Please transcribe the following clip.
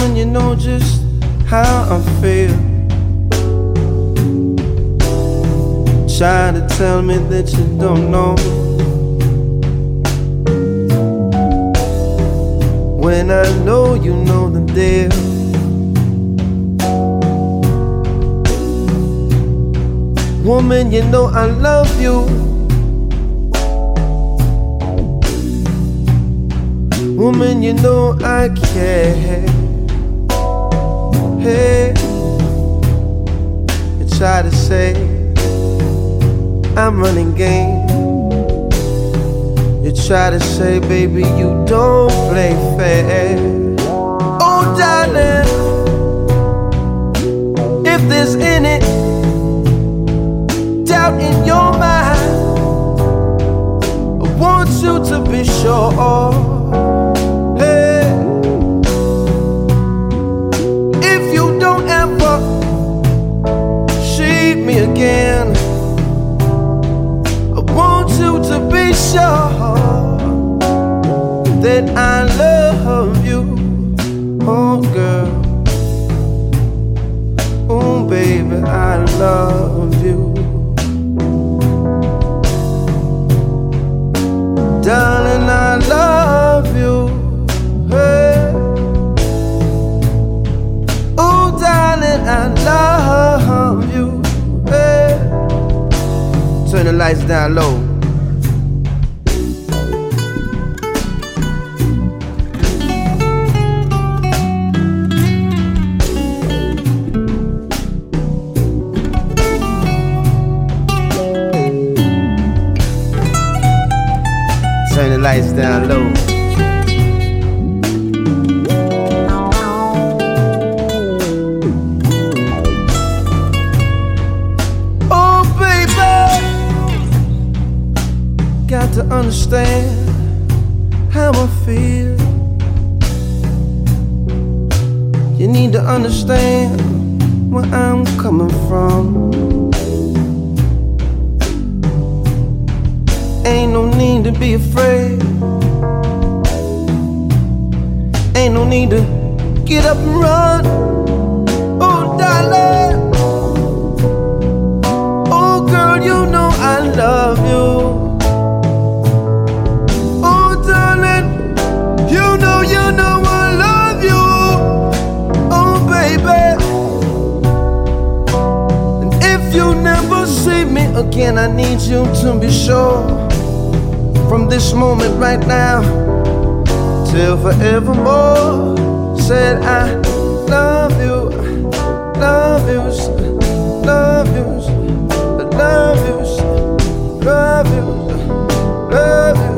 Woman, you know just how I feel. Try to tell me that you don't know, when I know you know the deal. Woman, you know I love you. Woman, you know I care. Hey, you try to say I'm running game. You try to say, baby, you don't play fair. Oh, darling, if there's any doubt in your mind, I want you to be sure. Hey, if you don't ever see me again, I want you to be sure that I love you. Oh, girl. Oh, baby, I love you. Darling, I love you. Hey. Oh, darling, I love you. Hey. Turn the lights down low. Turn the lights down low. Oh, baby, got to understand how I feel. You need to understand where I'm coming from. Ain't no need to be afraid. Ain't no need to get up and run. Oh, darling. Oh, girl, you know I love you. Oh, darling, you know I love you. Oh, baby. And if you never see me again, I need you to be sure, from this moment right now till forevermore, said I love you, love you, love you, love you, love you, love you.